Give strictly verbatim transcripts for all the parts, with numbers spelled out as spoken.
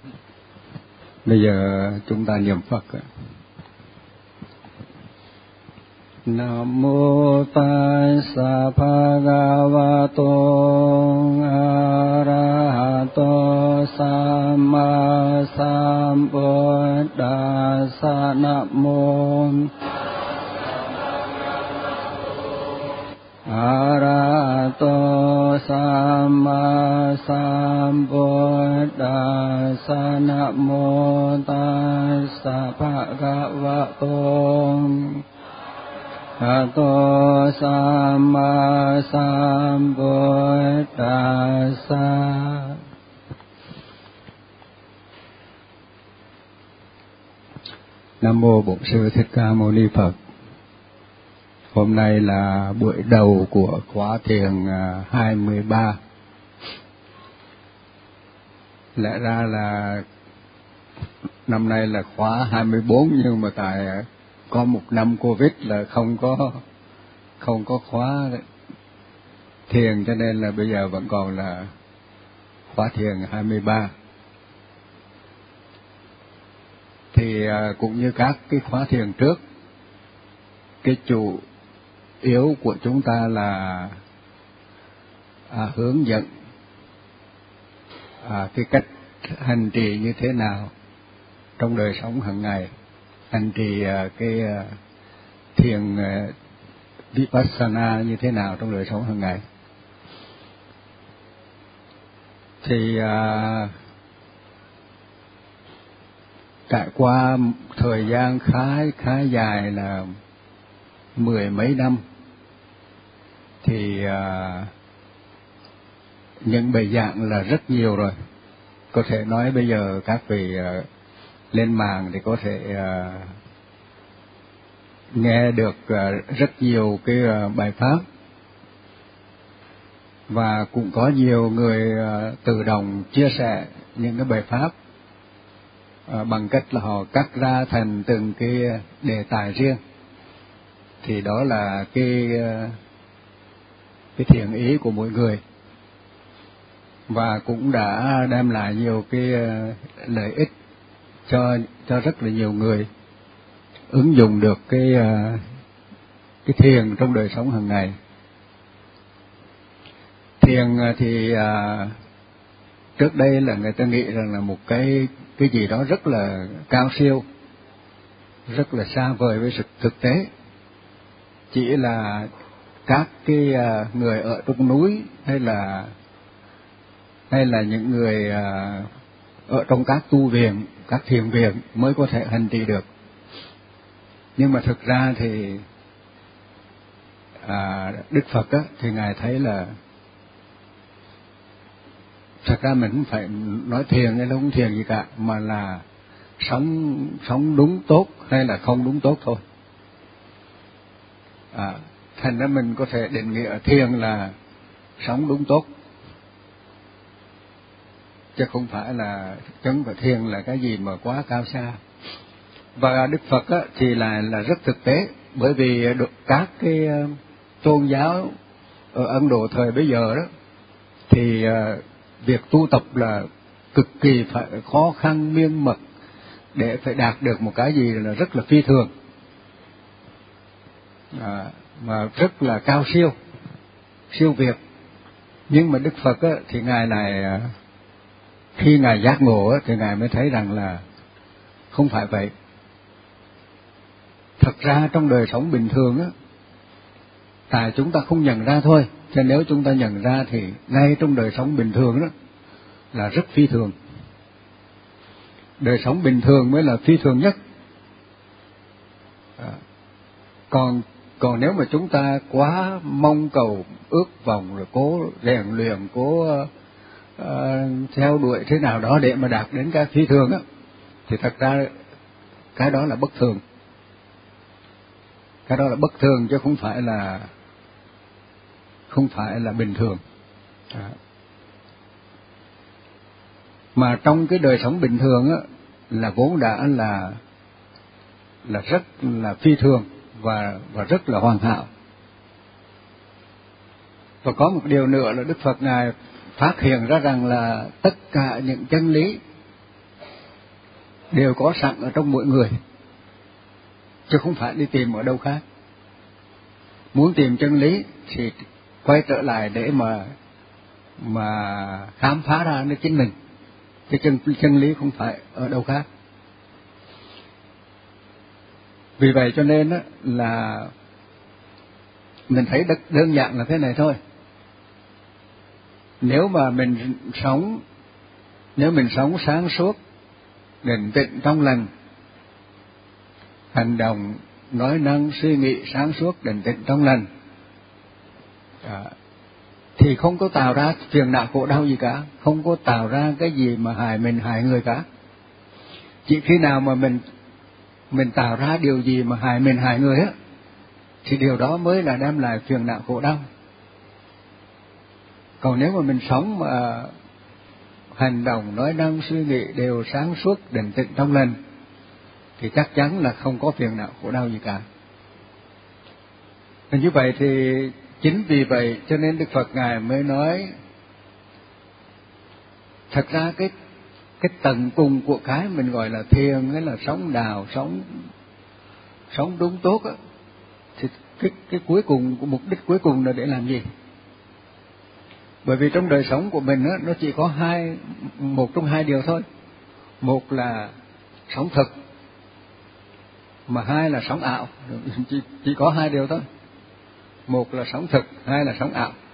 Bây giờ chúng ta niệm Phật. Nam mô Tassa Bhagavato Arahato Samma Sambuddhassa. Nam mô Arahato Samma Sambuddhassa. Nam mô Tassa Bhagavato Arahato Samma Sambuddhassa. Nam mô Bổn Sư Thích Ca Mâu Ni Phật. Hôm nay là buổi đầu của khóa thiền hai mươi ba. Lẽ ra là năm nay là khóa hai mươi bốn, nhưng mà tại có một năm Covid là không có không có khóa thiền, cho nên là bây giờ vẫn còn là khóa thiền hai mươi ba. Thì cũng như các cái khóa thiền trước, cái chủ yếu của chúng ta là à, hướng dẫn à, cái cách hành trì như thế nào trong đời sống hàng ngày, hành trì à, cái à, thiền à, Vipassana như thế nào trong đời sống hàng ngày. Thì à, trải qua thời gian khá khá dài là mười mấy năm, thì à, những bài giảng là rất nhiều rồi. Có thể nói bây giờ các vị à, lên mạng thì có thể à, nghe được à, rất nhiều cái à, bài pháp, và cũng có nhiều người à, tự động chia sẻ những cái bài pháp à, bằng cách là họ cắt ra thành từng cái đề tài riêng. Thì đó là cái cái thiện ý của mỗi người, và cũng đã đem lại nhiều cái lợi ích cho cho rất là nhiều người ứng dụng được cái cái thiền trong đời sống hàng ngày. Thiền thì à, trước đây là người ta nghĩ rằng là một cái cái gì đó rất là cao siêu, rất là xa vời với sự thực tế. Chỉ là các cái người ở trong núi hay là hay là những người ở trong các tu viện, các thiền viện mới có thể hành trì được. Nhưng mà thực ra thì à, Đức Phật á, thì Ngài thấy là thật ra mình không phải nói thiền hay là không thiền gì cả, mà là sống sống đúng tốt hay là không đúng tốt thôi. À, thành ra mình có thể định nghĩa thiền là sống đúng tốt, chứ không phải là chứng và thiền là cái gì mà quá cao xa. Và Đức Phật á, thì là là rất thực tế, bởi vì các cái tôn giáo ở Ấn Độ thời bấy giờ đó thì uh, việc tu tập là cực kỳ phải khó khăn miên mật để phải đạt được một cái gì là rất là phi thường, à, mà rất là cao siêu, siêu việt. Nhưng mà Đức Phật á, thì Ngài này khi Ngài giác ngộ á, thì Ngài mới thấy rằng là không phải vậy. Thật ra trong đời sống bình thường á, tại chúng ta không nhận ra thôi, chứ nếu chúng ta nhận ra thì ngay trong đời sống bình thường đó là rất phi thường. Đời sống bình thường mới là phi thường nhất. À, còn còn nếu mà chúng ta quá mong cầu, ước vọng, rồi cố rèn luyện, cố uh, theo đuổi thế nào đó để mà đạt đến cái phi thường á, thì thật ra cái đó là bất thường. Cái đó là bất thường chứ không phải là không phải là bình thường. À. Mà trong cái đời sống bình thường á là vốn đã là là rất là phi thường và và rất là hoàn hảo. Và có một điều nữa là Đức Phật Ngài phát hiện ra rằng là tất cả những chân lý đều có sẵn ở trong mỗi người, chứ không phải đi tìm ở đâu khác. Muốn tìm chân lý thì quay trở lại để mà mà khám phá ra nó chính mình, cái chân chân lý không phải ở đâu khác. Vì vậy cho nên đó là mình thấy đơn giản là thế này thôi. Nếu mà mình sống nếu mình sống sáng suốt, định tĩnh trong lành, hành động nói năng suy nghĩ sáng suốt định tĩnh trong lành, à, thì không có tạo ra phiền não khổ đau gì cả, không có tạo ra cái gì mà hại mình hại người cả. Chỉ khi nào mà mình mình tạo ra điều gì mà hại mình hại người á, thì điều đó mới là đem lại phiền não khổ đau. Còn nếu mà mình sống mà hành động nói năng suy nghĩ đều sáng suốt định tĩnh trong lành, thì chắc chắn là không có phiền não khổ đau gì cả. Và như vậy thì chính vì vậy cho nên Đức Phật Ngài mới nói, thật ra cái cái tận cùng của cái mình gọi là thiền, hay là sống đạo, sống sống đúng tốt á, thì cái cái cuối cùng, mục đích cuối cùng là để làm gì? Bởi vì trong đời sống của mình á, nó chỉ có hai, một trong hai điều thôi. Một là sống thực, mà hai là sống ảo. Chỉ, chỉ có hai điều thôi. Một là sống thực, hai là sống ảo.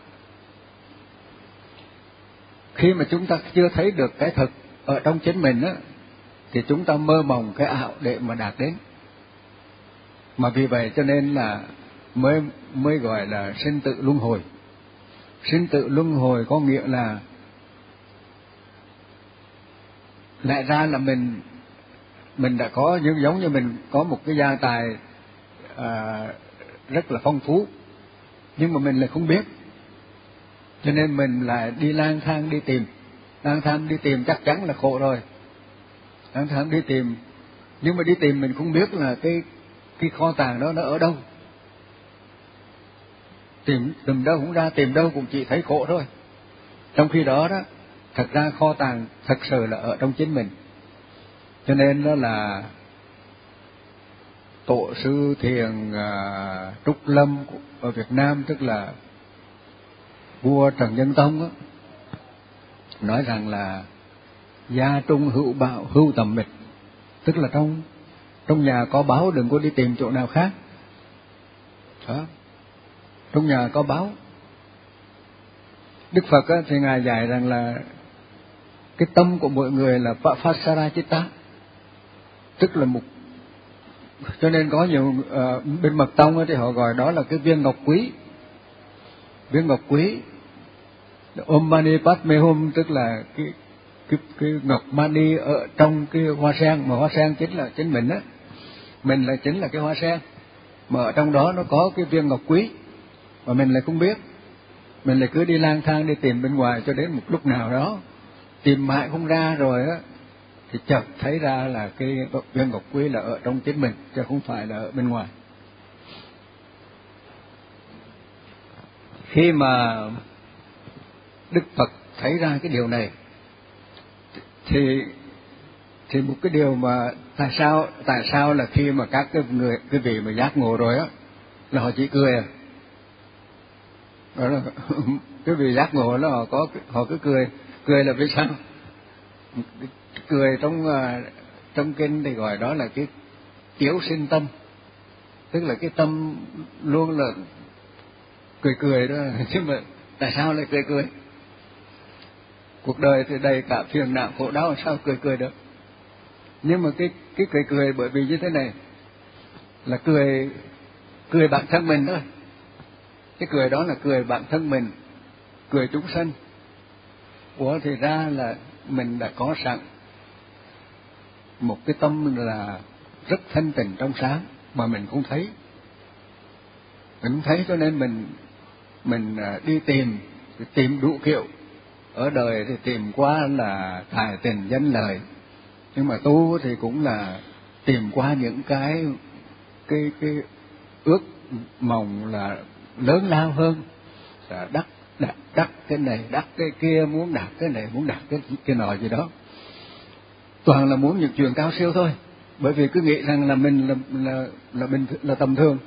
Khi mà chúng ta chưa thấy được cái thực ở trong chính mình á, thì chúng ta mơ mộng cái ảo để mà đạt đến. Mà vì vậy cho nên là mới mới gọi là sinh tử luân hồi. Sinh tử luân hồi có nghĩa là lại ra là mình mình đã có những giống như mình có một cái gia tài à, rất là phong phú, nhưng mà mình lại không biết, cho nên mình lại đi lang thang đi tìm. Lang thang đi tìm chắc chắn là khổ rồi. Lang thang đi tìm, nhưng mà đi tìm mình không biết là cái cái kho tàng đó nó ở đâu. Tìm tìm đâu cũng ra, tìm đâu cũng chỉ thấy khổ thôi. Trong khi đó đó, thật ra kho tàng thật sự là ở trong chính mình. Cho nên đó là tổ sư thiền à, Trúc Lâm ở Việt Nam, tức là vua Trần Nhân Tông đó, nói rằng là gia trung hữu bảo hữu tầm mịch, tức là trong trong nhà có báu đừng có đi tìm chỗ nào khác. Đó. Trong nhà có báu. Đức Phật á, thì Ngài dạy rằng là cái tâm của mỗi người là Pasara Chitta, tức là một, cho nên có nhiều uh, bên Mật Tông thì họ gọi đó là cái viên ngọc quý. Viên ngọc quý, Om Mani Padme Hum, tức là cái cái cái ngọc mani ở trong cái hoa sen, mà hoa sen chính là chính mình á, mình là chính là cái hoa sen, mà ở trong đó nó có cái viên ngọc quý, mà mình lại không biết. Mình lại cứ đi lang thang đi tìm bên ngoài, cho đến một lúc nào đó tìm mãi không ra rồi á, thì chợt thấy ra là cái viên ngọc quý là ở trong chính mình, chứ không phải là ở bên ngoài. Khi mà Đức Phật thấy ra cái điều này, thì thì một cái điều mà tại sao tại sao là khi mà các cái người cái vị mà giác ngộ rồi á, là họ chỉ cười à? Đó là cái vị giác ngộ là họ có họ cứ cười. Cười là vì sao? Cười trong trong kinh thì gọi đó là cái tiểu sinh tâm, tức là cái tâm luôn là cười cười đó. Nhưng mà tại sao lại cười cười? Cuộc đời thì đầy cả phiền não khổ đau, sao cười cười được? Nhưng mà cái cái cười cười bởi vì như thế này, là cười cười bản thân mình thôi. Cái cười đó là cười bản thân mình, cười chúng sanh. Ủa thì ra là mình đã có sẵn một cái tâm là rất thanh tịnh trong sáng mà mình không thấy. Mình không thấy cho nên mình mình đi tìm, tìm đủ kiểu. Ở đời thì tìm qua là tài tình danh lợi, nhưng mà tu thì cũng là tìm qua những cái cái cái ước mong là lớn lao hơn, là đắc đắc đắc cái này đắc cái kia, muốn đạt cái này muốn đạt cái cái nọ gì đó. toàn là muốn những chuyện cao siêu thôi, bởi vì cứ nghĩ rằng là mình là là là bình là tầm thường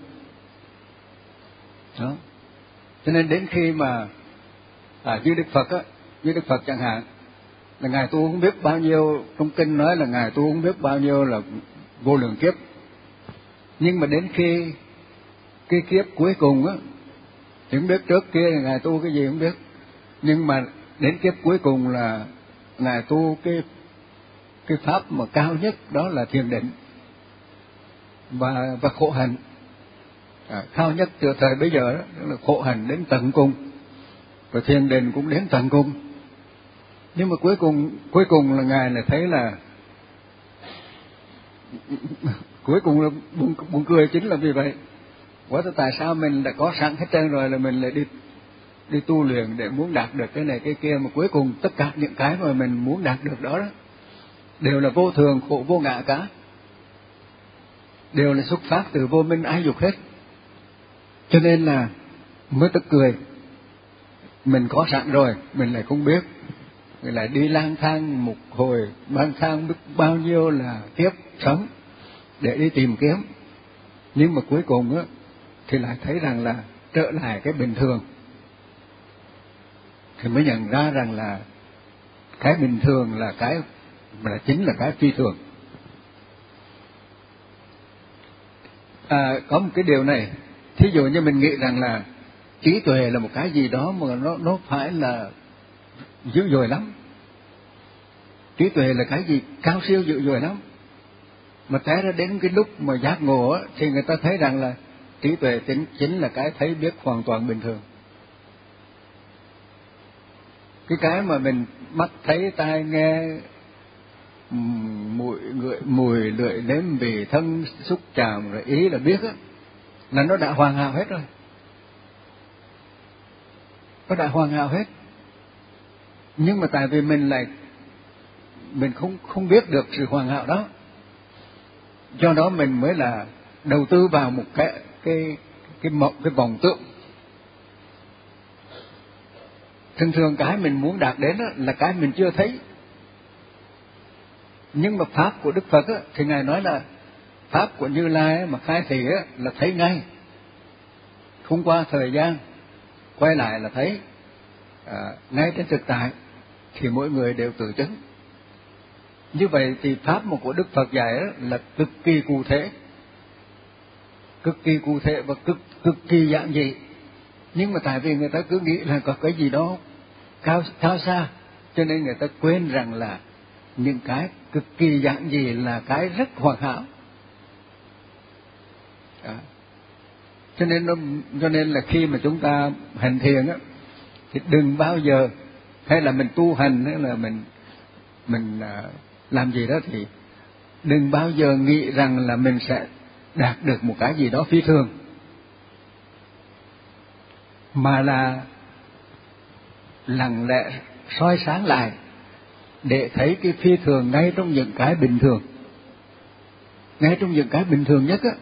đó. Cho nên đến khi mà à, như Đức Phật á, như Đức Phật chẳng hạn, là ngài tu không biết bao nhiêu, trong kinh nói là ngài tu không biết bao nhiêu là vô lượng kiếp, nhưng mà đến khi cái kiếp cuối cùng á thì không biết trước kia là ngài tu cái gì không biết, nhưng mà đến kiếp cuối cùng là ngài tu cái cái pháp mà cao nhất, đó là thiền định và và khổ hạnh. À, cao nhất từ thời bây giờ đó, đó là khổ hạnh đến tận cùng, và thiền định cũng đến tận cùng. Nhưng mà cuối cùng cuối cùng là ngài lại thấy là cuối cùng là buồn, buồn cười chính là vì vậy. Quá tại sao mình đã có sẵn hết trơn rồi là mình lại đi đi tu luyện để muốn đạt được cái này cái kia, mà cuối cùng tất cả những cái mà mình muốn đạt được đó, đó đều là vô thường khổ vô ngã cả, đều là xuất phát từ vô minh ái dục hết. Cho nên là mới tức cười, mình có sẵn rồi mình lại không biết, mình lại đi lang thang một hồi, lang thang biết bao nhiêu là kiếp sống để đi tìm kiếm, nhưng mà cuối cùng á thì lại thấy rằng là trở lại cái bình thường, thì mới nhận ra rằng là cái bình thường là cái là chính là cái phi thường. À, có một cái điều này, thí dụ như mình nghĩ rằng là trí tuệ là một cái gì đó mà nó nó phải là dữ dội lắm, trí tuệ là cái gì cao siêu dữ dội lắm, mà té ra đến cái lúc mà giác ngộ á, thì người ta thấy rằng là trí tuệ chính chính là cái thấy biết hoàn toàn bình thường. Cái cái mà mình mắt thấy tai nghe mùi ngửi mùi lưỡi nếm vị thân xúc chạm rồi ý là biết á, là nó đã hoàn hảo hết rồi, nó đã hoàn hảo hết. Nhưng mà tại vì mình lại mình không không biết được sự hoàn hảo đó, do đó mình mới là đầu tư vào một cái cái cái mộng cái vòng tượng. Thường thường cái mình muốn đạt đến đó là cái mình chưa thấy, nhưng mà pháp của Đức Phật á, thì ngài nói là pháp của Như Lai mà khai thị á, là thấy ngay, không qua thời gian quay lại là thấy à, ngay trên thực tại, thì mỗi người đều tự chứng. Như vậy thì pháp mà của Đức Phật dạy á, là cực kỳ cụ thể, cực kỳ cụ thể và cực cực kỳ giản dị. Nhưng mà tại vì người ta cứ nghĩ là có cái gì đó cao cao xa, cho nên người ta quên rằng là những cái cực kỳ giản dị là cái rất hoàn hảo. Đó. Cho nên nó, cho nên là khi mà chúng ta hành thiền á, thì đừng bao giờ, hay là mình tu hành hay là mình mình làm gì đó, thì đừng bao giờ nghĩ rằng là mình sẽ đạt được một cái gì đó phi thường, mà là lặng lẽ soi sáng lại để thấy cái phi thường ngay trong những cái bình thường, ngay trong những cái bình thường nhất á.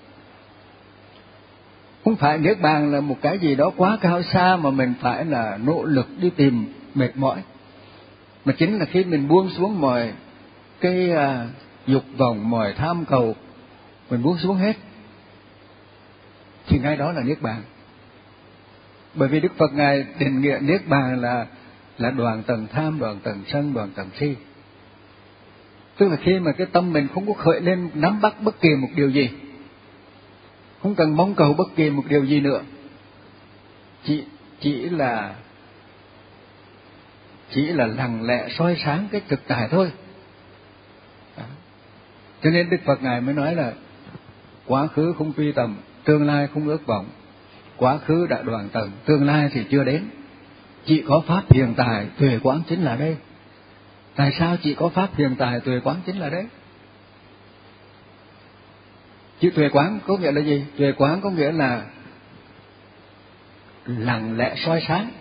Không phải niết bàn là một cái gì đó quá cao xa mà mình phải là nỗ lực đi tìm mệt mỏi, mà chính là khi mình buông xuống mọi cái à, dục vọng, mọi tham cầu, mình buông xuống hết, thì ngay đó là niết bàn. Bởi vì Đức Phật ngài định nghĩa niết bàn là là đoạn tầng tham, đoạn tầng sân, đoạn tầng si. Tức là khi mà cái tâm mình không có khởi lên nắm bắt bất kỳ một điều gì, không cần mong cầu bất kỳ một điều gì nữa, chỉ chỉ là chỉ là lặng lẽ soi sáng cái thực tại thôi. Đó. Cho nên Đức Phật ngài mới nói là quá khứ không truy tầm, tương lai không ước vọng. Quá khứ đã đoạn tận, tương lai thì chưa đến. Chỉ có pháp hiện tại, tuệ quán chính là đây. Tại sao chỉ có pháp hiện tại, tuệ quán chính là đấy? Chữ tuệ quán có nghĩa là gì? Tuệ quán có nghĩa là lặng lẽ soi sáng.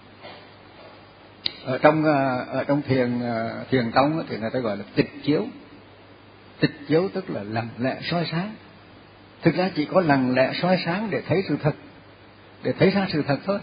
Ở trong ở trong thiền thiền tông thì người ta gọi là tịch chiếu. Tịch chiếu tức là lặng lẽ soi sáng. Thực ra chỉ có lặng lẽ soi sáng để thấy sự thật, để thấy ra sự thật thôi.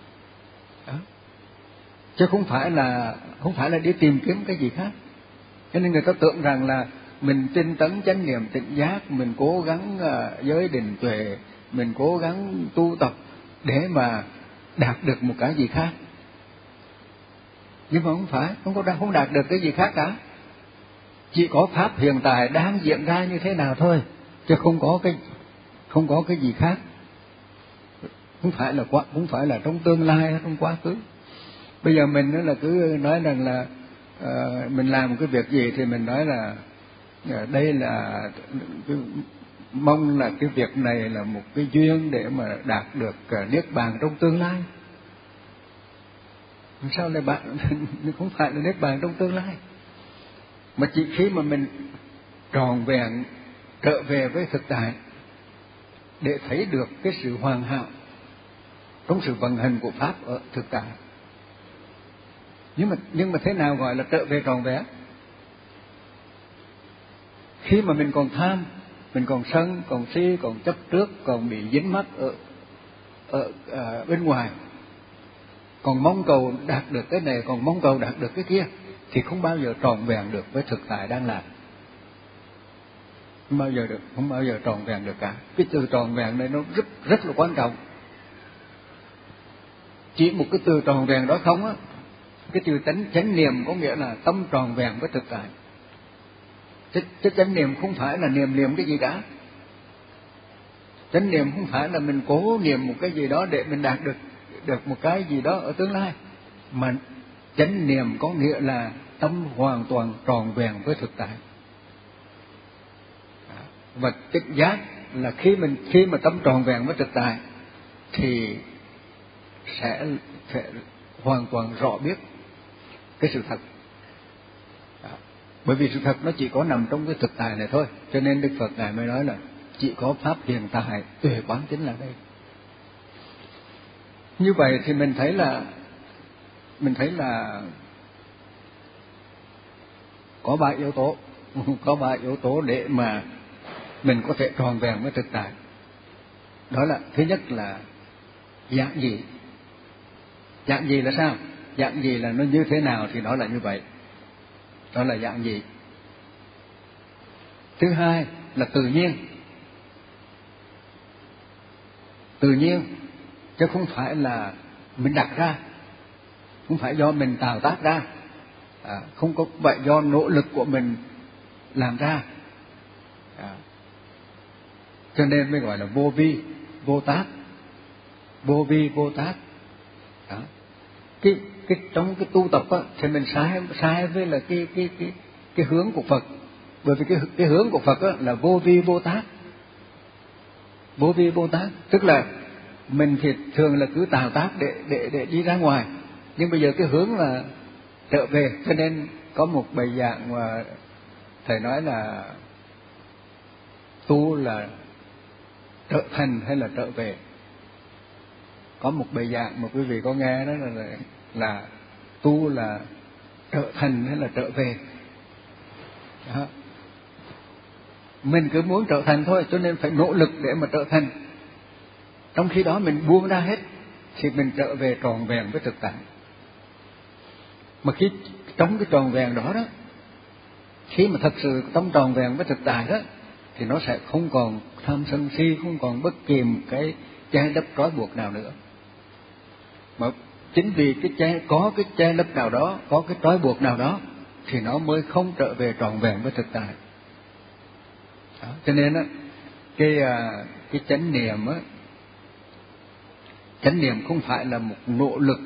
Đó. Chứ không phải là không phải là đi tìm kiếm cái gì khác. Cho nên người ta tưởng rằng là mình tinh tấn chánh niệm tỉnh giác, mình cố gắng uh, giới định tuệ, mình cố gắng tu tập để mà đạt được một cái gì khác. Nhưng mà không phải, không có không đạt được cái gì khác cả. Chỉ có pháp hiện tại đang diễn ra như thế nào thôi, chứ không có cái không có cái gì khác. Không phải là quá, không phải là trong tương lai, trong quá khứ. Bây giờ mình là cứ nói rằng là uh, mình làm một cái việc gì thì mình nói là uh, đây là cái, mong là cái việc này là một cái duyên để mà đạt được uh, niết bàn trong tương lai. Sao lại bạn không phải là niết bàn trong tương lai, mà chỉ khi mà mình tròn vẹn trở về với thực tại để thấy được cái sự hoàn hảo trong sự vận hành của pháp ở thực tại. Nhưng mà nhưng mà thế nào gọi là trở về tròn vẹn? Khi mà mình còn tham, mình còn sân, còn si, còn chấp trước, còn bị dính mắc ở ở, ở bên ngoài, còn mong cầu đạt được cái này, còn mong cầu đạt được cái kia, thì không bao giờ tròn vẹn được với thực tại đang làm. Không bao giờ được, không bao giờ tròn vẹn được cả. Cái từ tròn vẹn này nó rất rất là quan trọng. Chỉ một cái từ tròn vẹn đó không á, cái từ chánh chánh niệm có nghĩa là tâm tròn vẹn với thực tại. Chứ chánh niệm không phải là niệm niệm cái gì cả. Chánh niệm không phải là mình cố niệm một cái gì đó để mình đạt được được một cái gì đó ở tương lai, mà chánh niệm có nghĩa là tâm hoàn toàn tròn vẹn với thực tại. Và tỉnh giác là khi mình khi mà tâm tròn vẹn với thực tại thì sẽ, sẽ hoàn toàn rõ biết cái sự thật. Đó. Bởi vì sự thật nó chỉ có nằm trong cái thực tại này thôi, cho nên Đức Phật ngài mới nói là chỉ có pháp hiện tại tuệ quán chính là đây. Như vậy thì mình thấy là mình thấy là có ba yếu tố, có ba yếu tố để mà mình có thể tròn vẹn với thực tại. Đó là thứ nhất là dạng gì. Dạng gì là sao? Dạng gì là nó như thế nào thì nó là như vậy. Đó là dạng gì. Thứ hai là tự nhiên. Tự nhiên chứ không phải là mình đặt ra, không phải do mình tạo tác ra, à, không có vậy do nỗ lực của mình làm ra, à, cho nên mới gọi là vô vi vô tác. Vô vi vô tác. Đó. Cái cái trong cái tu tập á, thì mình sai sai với là cái cái cái cái hướng của Phật, bởi vì cái cái hướng của Phật á, là vô vi vô tác. Vô vi vô tác tức là mình thì thường là cứ tạo tác để để để đi ra ngoài, nhưng bây giờ cái hướng là trở về. Cho nên có một bài giảng mà thầy nói là tu là trở thành hay là trở về. Có một bài giảng mà quý vị có nghe đó là là, là tu là trở thành hay là trở về. Đó. Mình cứ muốn trở thành thôi, cho nên phải nỗ lực để mà trở thành. Trong khi đó mình buông ra hết thì mình trở về tròn vẹn với thực tại. Mà khi trong cái tròn vẹn đó đó, khi mà thật sự tâm tròn vẹn với thực tại đó, thì nó sẽ không còn tham sân si, không còn bất kỳ một cái che lấp trói buộc nào nữa. Mà chính vì cái che, có cái che lấp nào đó, có cái trói buộc nào đó, thì nó mới không trở về tròn vẹn với thực tại. Đó. Cho nên á, cái cái chánh niệm á, chánh niệm không phải là một nỗ lực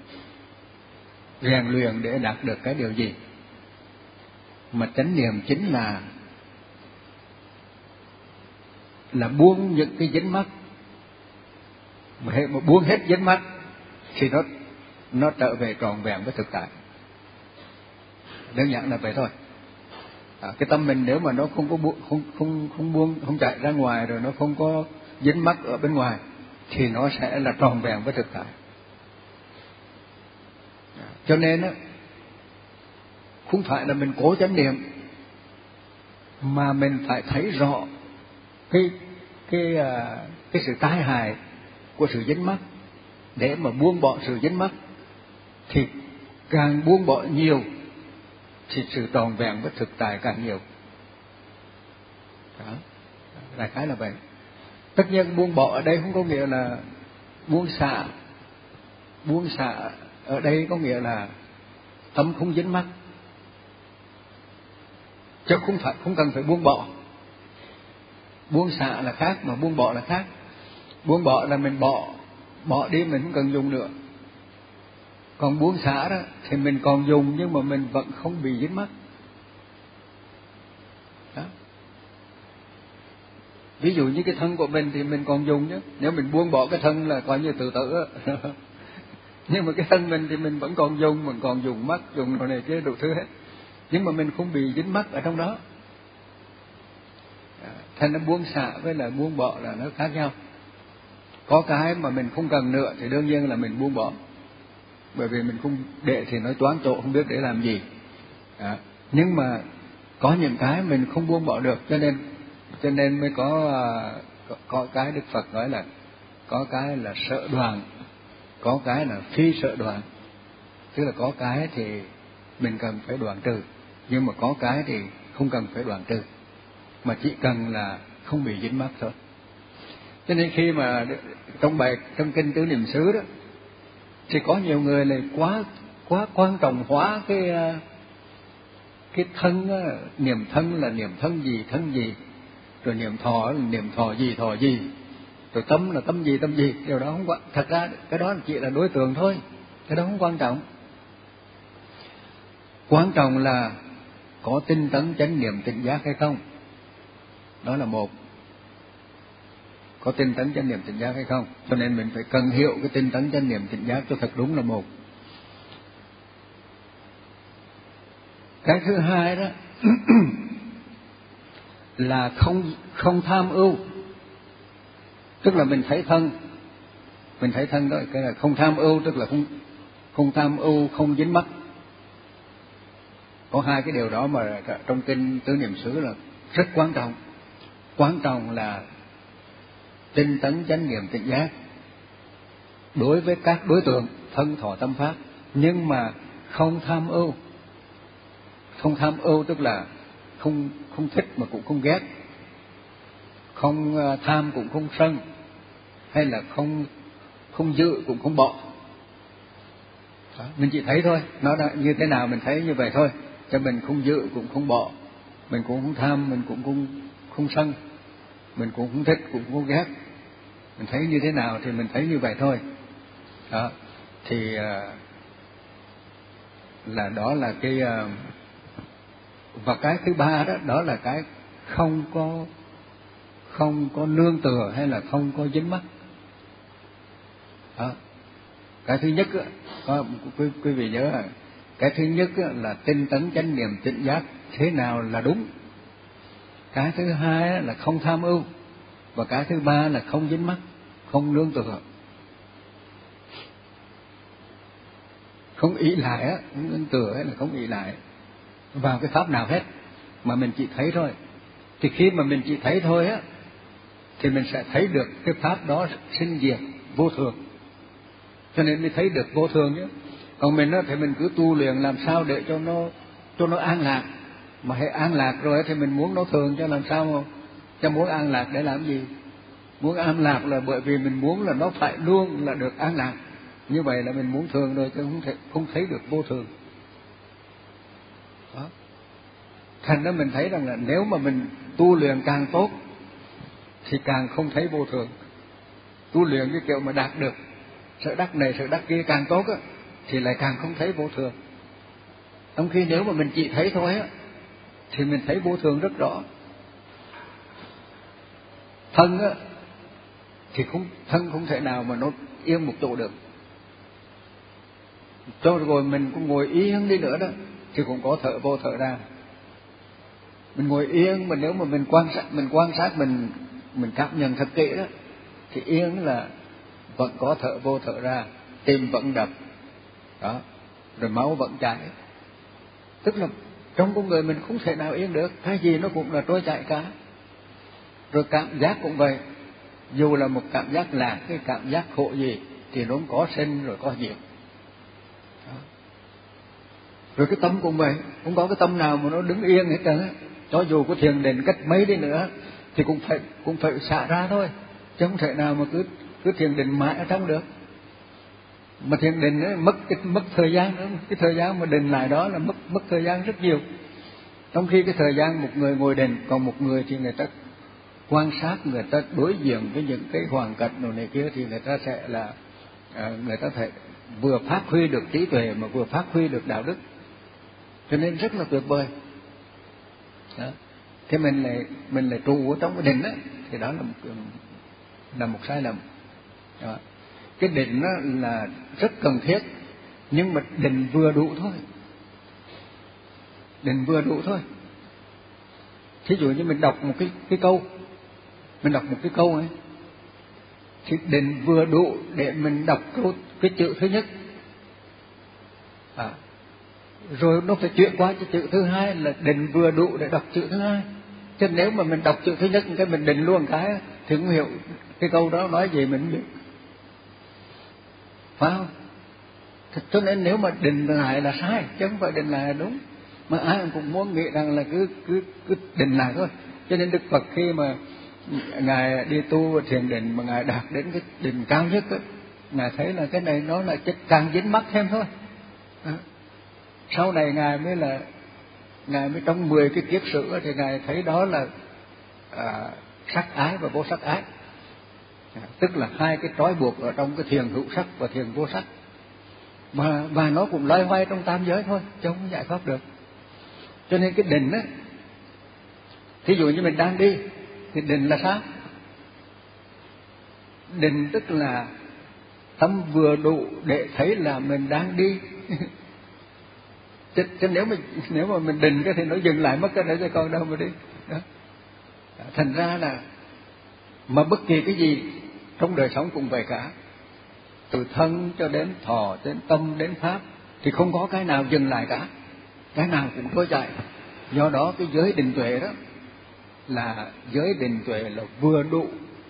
rèn luyện để đạt được cái điều gì, mà chánh niệm chính là là buông những cái dính mắc. Mà buông hết dính mắc thì nó nó trở về tròn vẹn với thực tại. Đơn giản là vậy thôi. À, cái tâm mình nếu mà nó không có buông, không không không buông, không chạy ra ngoài, rồi nó không có dính mắc ở bên ngoài, thì nó sẽ là tròn vẹn với thực tại. À, cho nên á, không phải là mình cố chánh niệm, mà mình phải thấy rõ cái cái cái sự tai hại của sự dính mắc để mà buông bỏ sự dính mắc. Thì càng buông bỏ nhiều thì sự tròn vẹn với thực tại càng nhiều. Đó, đại khái là vậy. Tất nhiên buông bỏ ở đây không có nghĩa là buông xả. Buông xả ở đây có nghĩa là tâm không dính mắc, chứ không phải không cần phải buông bỏ. Buông xả là khác, mà buông bỏ là khác. Buông bỏ là mình bỏ bỏ đi, mình không cần dùng nữa. Còn buông xả đó thì mình còn dùng nhưng mà mình vẫn không bị dính mắc. Đó. Ví dụ như cái thân của mình thì mình còn dùng chứ, nếu mình buông bỏ cái thân là coi như tự tử. Nhưng mà cái thân mình thì mình vẫn còn dùng, mình còn dùng mắt, dùng đồ này kia đủ thứ hết, nhưng mà mình không bị dính mắc ở trong đó. Thành nó buông xả với là buông bỏ là nó khác nhau. Có cái mà mình không cần nữa thì đương nhiên là mình buông bỏ, bởi vì mình không để thì nói toán chỗ không biết để làm gì. Đó. Nhưng mà có những cái mình không buông bỏ được, cho nên cho nên mới có có, có cái Đức Phật nói là có cái là sợ đoàn, có cái là phi sợ đoàn. Tức là có cái thì mình cần phải đoạn trừ, nhưng mà có cái thì không cần phải đoạn trừ, mà chỉ cần là không bị dính mắc thôi. Cho nên khi mà trong bài trong kinh Tứ Niệm xứ đó thì có nhiều người này quá quá quan trọng hóa cái cái thân á, niệm thân là niệm thân gì thân gì, rồi niệm thọ là niệm thọ gì thọ gì, rồi tâm là tâm gì tâm gì. Điều đó không quan, thật ra cái đó chỉ là đối tượng thôi, cái đó không quan trọng. Quan trọng là có tinh tấn chánh niệm tỉnh giác hay không, đó là một. Có tinh tấn chánh niệm tỉnh giác hay không, cho nên mình phải cần hiểu cái tinh tấn chánh niệm tỉnh giác cho thật đúng là một. Cái thứ hai đó là không không tham ưu. Tức là mình thấy thân, mình thấy thân đó, cái là không tham ưu, tức là không không tham ưu, không dính mắc. Có hai cái điều đó mà trong kinh Tứ Niệm xứ là rất quan trọng. Quan trọng là tinh tấn chánh niệm tỉnh giác đối với các đối tượng thân thọ tâm pháp, nhưng mà không tham ưu. Không tham ưu tức là không không thích mà cũng không ghét, không tham cũng không sân, hay là không không giữ cũng không bỏ. Đó, mình chỉ thấy thôi, nó đã như thế nào mình thấy như vậy thôi, cho mình không giữ cũng không bỏ, mình cũng không tham, mình cũng không không sân, mình cũng không thích cũng không ghét, mình thấy như thế nào thì mình thấy như vậy thôi. Đó thì là đó là cái, và cái thứ ba đó đó là cái không có không có nương tựa hay là không có dính mắc. Đó. Cái thứ nhất đó, có quý, quý vị nhớ là cái thứ nhất là tinh tấn chánh niệm tỉnh giác thế nào là đúng. Cái thứ hai là không tham ưu, và cái thứ ba là không dính mắc, không nương tựa, không ỷ lại á, không nương tựa hay là không ỷ lại vào cái pháp nào hết, mà mình chỉ thấy thôi. Thì khi mà mình chỉ thấy thôi á thì mình sẽ thấy được cái pháp đó sinh diệt vô thường, cho nên mới thấy được vô thường chứ. Còn mình á thì mình cứ tu luyện làm sao để cho nó cho nó an lạc, mà hệ an lạc rồi thì mình muốn nó thường, cho làm sao mà cho muốn an lạc để làm gì? Muốn an lạc là bởi vì mình muốn là nó phải luôn là được an lạc, như vậy là mình muốn thường rồi, chứ không thể không thấy được vô thường. Đó. Thành ra mình thấy rằng là nếu mà mình tu luyện càng tốt thì càng không thấy vô thường. Tu luyện cái kiểu mà đạt được sự đắc này sự đắc kia càng tốt á thì lại càng không thấy vô thường. Trong khi nếu mà mình chỉ thấy thôi á thì mình thấy vô thường rất rõ. Thân á thì không thân không thể nào mà nó yên một chỗ được, cho rồi mình cũng ngồi yên đi nữa đó thì cũng có thở vô thở ra. Mình ngồi yên mà nếu mà mình quan sát mình quan sát mình mình cảm nhận thật kỹ đó thì yên là vẫn có thở vô thở ra, tim vẫn đập đó, rồi máu vẫn chảy. Tức là trong con người mình không thể nào yên được, cái gì nó cũng là trôi chảy cả. Rồi cảm giác cũng vậy, dù là một cảm giác lạc, cái cảm giác khổ gì thì nó cũng có sinh rồi có diệt. Đó. Rồi cái tâm cũng vậy, không có cái tâm nào mà nó đứng yên hết trơn á. Cho dù có thiền định cách mấy đi nữa thì cũng phải cũng phải xả ra thôi, chứ không thể nào mà cứ cứ thiền định mãi ở trong được. Mà thiền định ấy, mất cái mất thời gian nữa, cái thời gian mà định lại đó là mất mất thời gian rất nhiều. Trong khi cái thời gian một người ngồi định, còn một người thì người ta quan sát, người ta đối diện với những cái hoàn cảnh đồ này kia thì người ta sẽ là à, người ta phải vừa phát huy được trí tuệ mà vừa phát huy được đạo đức, cho nên rất là tuyệt vời. Đó. Thế mình lại mình lại trụ ở trong cái định đó, thì đó là một là một sai lầm. Đó. Cái định đó là rất cần thiết, nhưng mà định vừa đủ thôi, định vừa đủ thôi. Thí dụ như mình đọc một cái cái câu, mình đọc một cái câu ấy, thì định vừa đủ để mình đọc câu cái chữ thứ nhất, à, rồi nó phải chuyển qua cái chữ thứ hai là định vừa đủ để đọc chữ thứ hai. Chứ nếu mà mình đọc chữ thứ nhất cái mình định luôn cái thì không hiểu cái câu đó nói gì mình không biết, phải không? Cho nên nếu mà định lại là sai, chứ không phải định lại là đúng. Mà ai cũng muốn nghĩ rằng là cứ cứ cứ định lại thôi. Cho nên Đức Phật khi mà ngài đi tu thiền định mà ngài đạt đến cái định cao nhất ấy, ngài thấy là cái này nó là càng dính mắc thêm thôi. À. Sau này ngài mới là ngài mới trong mười cái kiết sử thì ngài thấy đó là à, sắc ái và vô sắc ái, à, tức là hai cái trói buộc ở trong cái thiền hữu sắc và thiền vô sắc, mà và nó cũng loay hoay trong tam giới thôi chứ không giải thoát được. Cho nên cái định á, thí dụ như mình đang đi thì định là sao? Định tức là tâm vừa đủ để thấy là mình đang đi. chứ, chứ nếu mà nếu mà mình định cái thì nó dừng lại mất cái đấy rồi còn đâu mà đi. Đó. Thành ra là mà bất kỳ cái gì trong đời sống cũng vậy cả, từ thân cho đến thọ, đến tâm, đến pháp, thì không có cái nào dừng lại cả, cái nào cũng trôi chảy. Do đó cái giới định tuệ đó là giới định tuệ là vừa đủ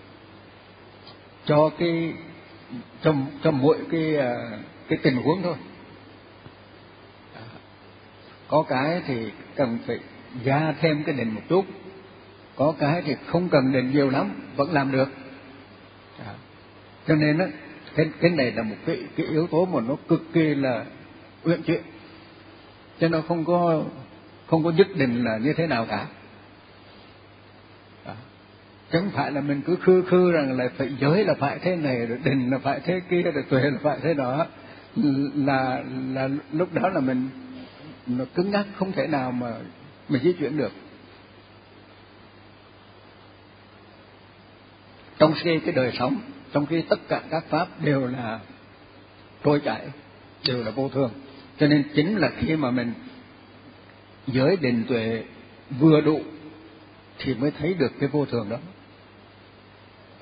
cho cái cho cho mỗi cái cái tình huống thôi. Có cái thì cần phải gia thêm cái định một chút, có cái thì không cần định nhiều lắm vẫn làm được. À, cho nên đó, cái cái này là một cái cái yếu tố mà nó cực kỳ là uyển chuyển, cho nó không có không có nhất định là như thế nào cả. À, chứ không phải là mình cứ khư khư rằng là phải giới là phải thế này, rồi định là phải thế kia, rồi tuệ là phải thế đó, là là lúc đó là mình nó cứng nhắc không thể nào mà mà di chuyển được. Trong khi cái đời sống, trong khi tất cả các pháp đều là trôi chảy, đều là vô thường, cho nên chính là khi mà mình giới định tuệ vừa đủ thì mới thấy được cái vô thường đó. Đó.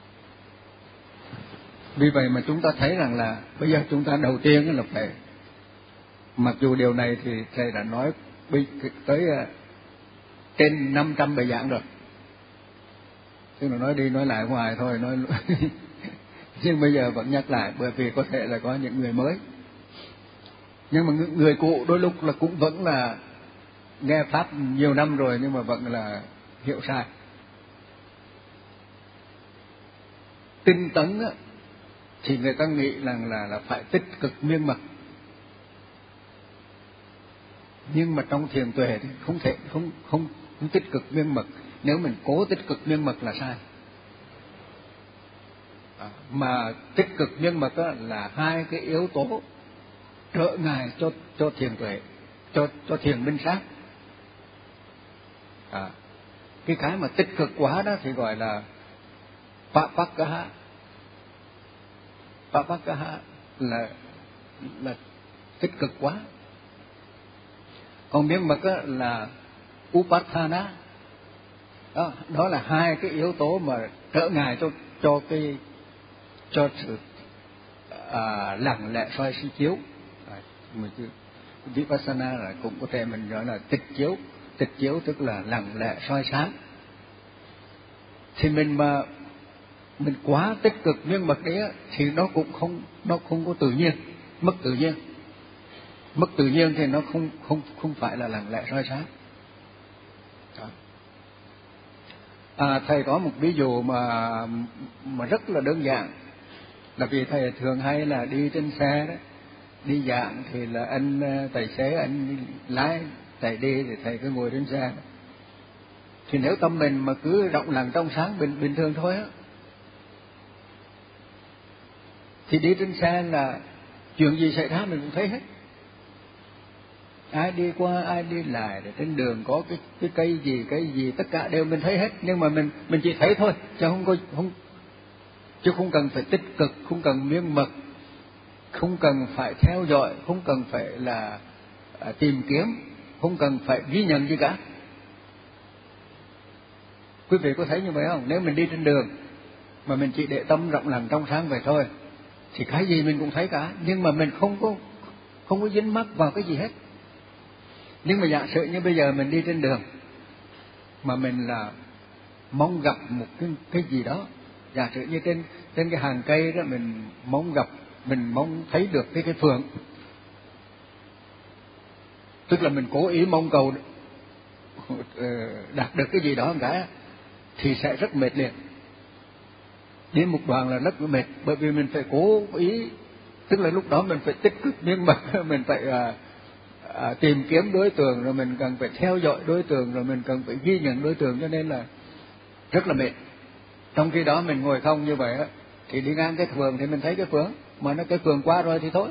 Vì vậy mà chúng ta thấy rằng là bây giờ chúng ta đầu tiên là phải, mặc dù điều này thì thầy đã nói tới trên năm trăm bài giảng rồi, chứ là nói đi nói lại hoài thôi, nói nhưng bây giờ vẫn nhắc lại, bởi vì có thể là có những người mới, nhưng mà người cũ đôi lúc là cũng vẫn là nghe pháp nhiều năm rồi nhưng mà vẫn là hiểu sai. Tinh tấn á, thì người ta nghĩ rằng là là phải tích cực miên mật, nhưng mà trong thiền tuệ thì không thể không không không tích cực miên mật. Nếu mình cố tích cực miên mật là sai. À, mà tích cực miên mật đó là hai cái yếu tố trở ngại cho cho thiền tuệ, cho cho thiền minh sát. À, cái cái mà tích cực quá đó thì gọi là papakaha. Papakaha là là tích cực quá. Còn miên mật là upathana. Đó, đó là hai cái yếu tố mà trở ngại cho cho cái cho sự à, lặng lẽ soi suy chiếu. À, vipassana là cũng có thể mình gọi là tịch chiếu. Tịch chiếu tức là lặng lẽ soi sáng. Thì mình mà mình quá tích cực miên mật đấy thì nó cũng không nó không có tự nhiên, mất tự nhiên. Mất tự nhiên thì nó không không không phải là lặng lẽ soi sáng. À, thầy có một ví dụ mà mà rất là đơn giản, là vì thầy thường hay là đi trên xe đó, đi giảng thì là anh tài xế anh lái chạy đi thì thầy cứ ngồi trên xe. Thì nếu tâm mình mà cứ rộng lặng trong sáng bình bình thường thôi á, thì đi trên xe là chuyện gì xảy ra mình cũng thấy hết. Ai đi qua ai đi lại, để trên đường có cái cái cây gì cái gì tất cả đều mình thấy hết, nhưng mà mình mình chỉ thấy thôi, chứ không có không chứ không cần phải tích cực, không cần miên mật, không cần phải theo dõi, không cần phải là à, tìm kiếm, không cần phải ghi nhận gì cả. Quý vị có thấy như vậy không? Nếu mình đi trên đường mà mình chỉ để tâm rộng lặng trong sáng vậy thôi, thì cái gì mình cũng thấy cả, nhưng mà mình không có không có dính mắc vào cái gì hết. Nhưng mà giả sử như bây giờ mình đi trên đường mà mình là mong gặp một cái cái gì đó, giả sử như trên trên cái hàng cây đó mình mong gặp, mình mong thấy được cái cái phượng, tức là mình cố ý mong cầu đạt được cái gì đó cả, thì sẽ rất mệt liền. Đi một đoạn là rất mệt, bởi vì mình phải cố ý, tức là lúc đó mình phải tích cực miên mật, mình phải à, à, tìm kiếm đối tượng, rồi mình cần phải theo dõi đối tượng, rồi mình cần phải ghi nhận đối tượng, cho nên là rất là mệt. Trong khi đó mình ngồi không như vậy á, thì đi ngang cái phường thì mình thấy cái phường, mà nó cái phường qua rồi thì thôi,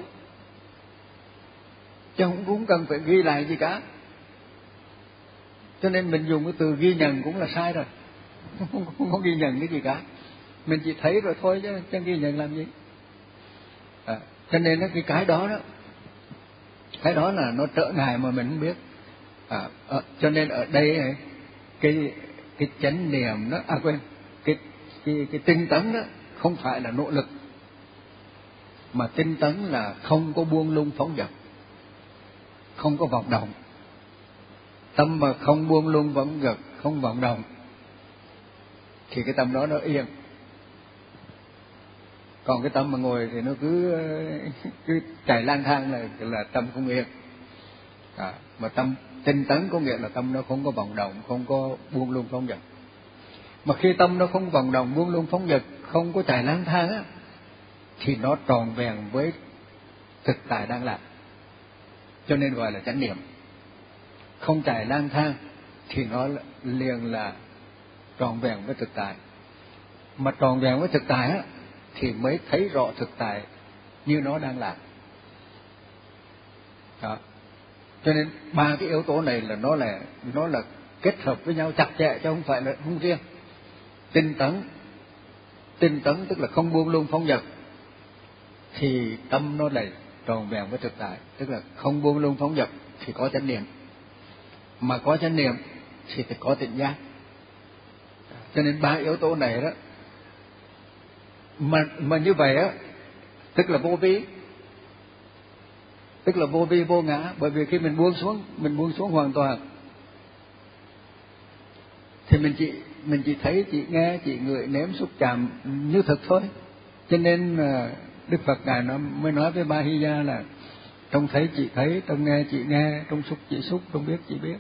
chứ không cũng cần phải ghi lại gì cả. Cho nên mình dùng cái từ ghi nhận cũng là sai rồi, không, không có ghi nhận cái gì cả, mình chỉ thấy rồi thôi chứ chẳng ghi nhận làm gì. À, cho nên cái cái đó đó, cái đó là nó trở ngại mà mình không biết. À, à, cho nên ở đây này, cái cái chánh niệm đó, à quên, cái cái cái tinh tấn đó không phải là nỗ lực, mà tinh tấn là không có buông lung phóng dật, không có vọng động. Tâm mà không buông lung phóng dật, không vọng động, thì cái tâm đó nó yên. Còn cái tâm mà ngồi thì nó cứ cứ chạy lang thang là là tâm không yên. À, mà tâm tinh tấn có nghĩa là tâm nó không có vọng động, không có buông lung phóng dật. Mà khi tâm nó không vọng động, buông lung phóng dật, không có chạy lang thang á, thì nó tròn vẹn với thực tại đang làm, cho nên gọi là chánh niệm. Không chạy lang thang thì nó liền là tròn vẹn với thực tại. Mà tròn vẹn với thực tại á, thì mới thấy rõ thực tại như nó đang làm. Đó. Cho nên ba cái yếu tố này là nó là nó là kết hợp với nhau chặt chẽ, chứ không phải là không riêng. Tinh tấn, tinh tấn tức là không buông lung phóng dật, thì tâm nó lại tròn vẹn với thực tại, tức là không buông lung phóng dật thì có chánh niệm, mà có chánh niệm thì phải có tỉnh giác. Cho nên ba yếu tố này đó, mà mà như vậy á, tức là vô vi, tức là vô vi vô ngã. Bởi vì khi mình buông xuống, mình buông xuống hoàn toàn, thì mình chỉ mình chỉ thấy, chỉ nghe, chỉ ngửi, nếm, xúc, chạm như thực thôi. Cho nên Đức Phật ngài nó mới nói với Ba Hy Gia là trong thấy chỉ thấy, trong nghe chỉ nghe, trong xúc chỉ xúc, trong biết chỉ biết.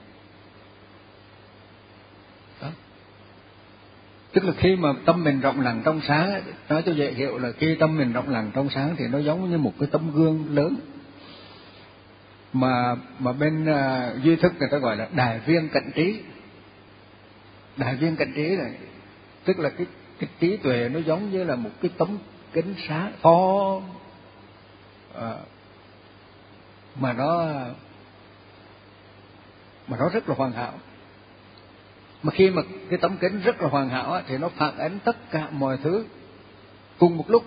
Đó. Tức là khi mà tâm mình rộng lặng trong sáng, nói cho dễ hiểu là khi tâm mình rộng lặng trong sáng thì nó giống như một cái tấm gương lớn, mà mà bên uh, duy thức người ta gọi là đại viên cận trí. Đại viên cận trí này tức là cái cái trí tuệ nó giống như là một cái tấm kính sáng to, uh, mà nó mà nó rất là hoàn hảo. Mà khi mà cái tấm kính rất là hoàn hảo thì nó phản ánh tất cả mọi thứ cùng một lúc,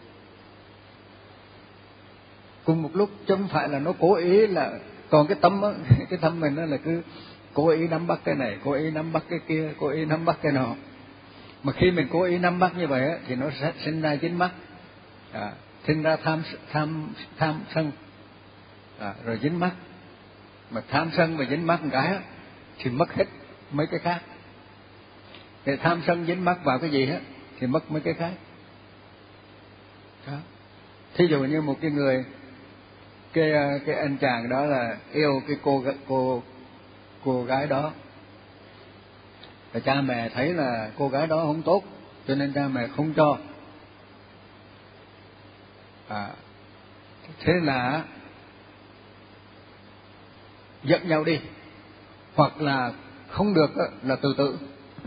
cùng một lúc, chứ không phải là nó cố ý là. Còn cái tâm á, cái tâm mình nó là cứ cố ý nắm bắt cái này, cố ý nắm bắt cái kia, cố ý nắm bắt cái nọ. Mà khi mình cố ý nắm bắt như vậy á, thì nó sẽ sinh ra dính mắc, à, sinh ra tham tham tham sân, à, rồi dính mắc. Mà tham sân và dính mắc một cái á, thì mất hết mấy cái khác. Để tham sân dính mắc vào cái gì á thì mất mấy cái khác. Đó. Thí dụ như một cái người cái cái anh chàng đó là yêu cái cô cô cô gái đó, và cha mẹ thấy là cô gái đó không tốt, cho nên cha mẹ không cho. À, thế là dẫn nhau đi, hoặc là không được là tự tử.